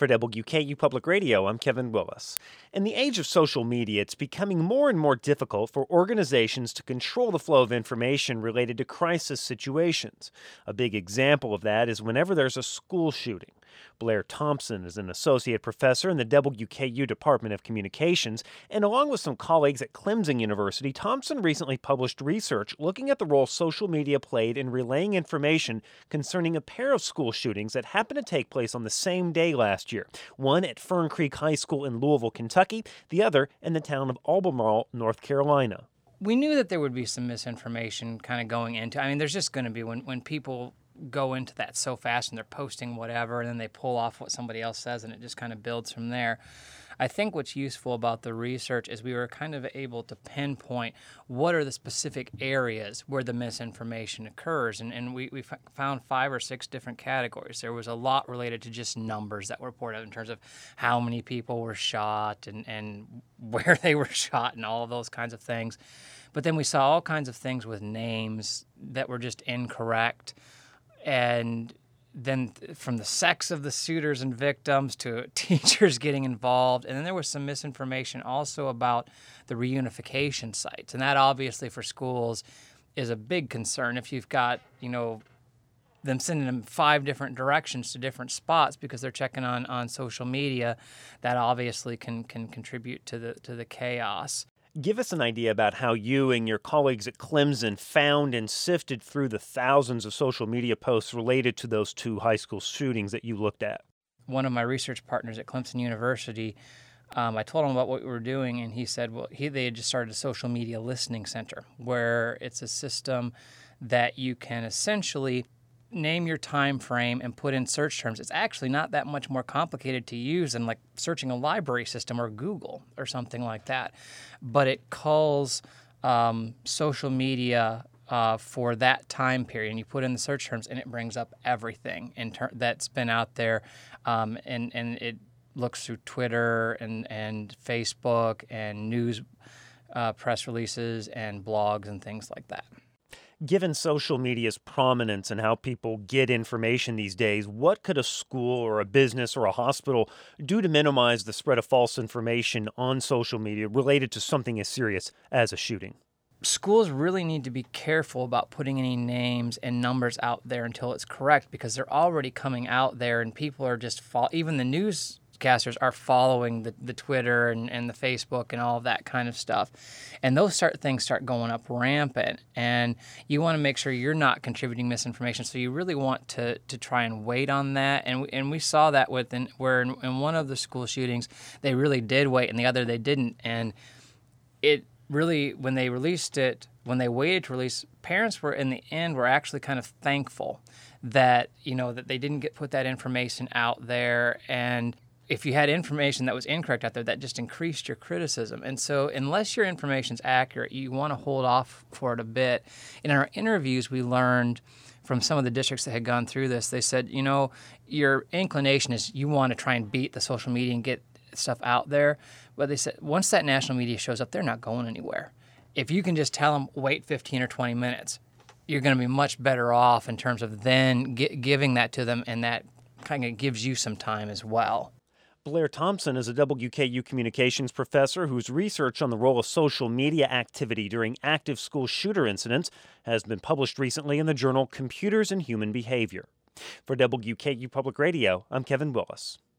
For WKU Public Radio, I'm Kevin Willis. In the age of social media, it's becoming more and more difficult for organizations to control the flow of information related to crisis situations. A big example of that is whenever there's a school shooting. Blair Thompson is an associate professor in the WKU Department of Communications, and along with some colleagues at Clemson University, Thompson recently published research looking at the role social media played in relaying information concerning a pair of school shootings that happened to take place on the same day last year. One at Fern Creek High School in Louisville, Kentucky, the other in the town of Albemarle, North Carolina. We knew that there would be some misinformation kind of going into, there's just going to be when people go into that so fast and they're posting whatever and then they pull off what somebody else says and it just kind of builds from there. I think what's useful about the research is we were kind of able to pinpoint what are the specific areas where the misinformation occurs. And we found 5 or 6 different categories. There was a lot related to just numbers that were reported in terms of how many people were shot and where they were shot and all of those kinds of things. But then we saw all kinds of things with names that were just incorrect. And then from the sex of the shooters and victims to teachers getting involved. And then there was some misinformation also about the reunification sites. And that obviously for schools is a big concern. If you've got, them sending them 5 different directions to different spots because they're checking on social media, that obviously can contribute to the chaos. Give us an idea about how you and your colleagues at Clemson found and sifted through the thousands of social media posts related to those 2 high school shootings that you looked at. One of my research partners at Clemson University, I told him about what we were doing, and he said, they had just started a social media listening center where it's a system that you can essentially name your time frame and put in search terms. It's actually not that much more complicated to use than like searching a library system or Google or something like that. But it calls social media for that time period, and you put in the search terms, and it brings up everything that's been out there, and it looks through Twitter and Facebook and news press releases and blogs and things like that. Given social media's prominence and how people get information these days, what could a school or a business or a hospital do to minimize the spread of false information on social media related to something as serious as a shooting? Schools really need to be careful about putting any names and numbers out there until it's correct, because they're already coming out there and people are just even the newscasters are following the Twitter and the Facebook and all of that kind of stuff. And those things start going up rampant. And you want to make sure you're not contributing misinformation. So you really want to try and wait on that. And we saw that in one of the school shootings, they really did wait, and the other they didn't. And it really, when they waited to release, parents were actually kind of thankful that, that they didn't put that information out there. And if you had information that was incorrect out there, that just increased your criticism. And so unless your information's accurate, you want to hold off for it a bit. In our interviews, we learned from some of the districts that had gone through this, they said, your inclination is you want to try and beat the social media and get stuff out there. But they said once that national media shows up, they're not going anywhere. If you can just tell them, wait 15 or 20 minutes, you're going to be much better off in terms of then giving that to them, and that kind of gives you some time as well. Blair Thompson is a WKU communications professor whose research on the role of social media activity during active school shooter incidents has been published recently in the journal Computers and Human Behavior. For WKU Public Radio, I'm Kevin Willis.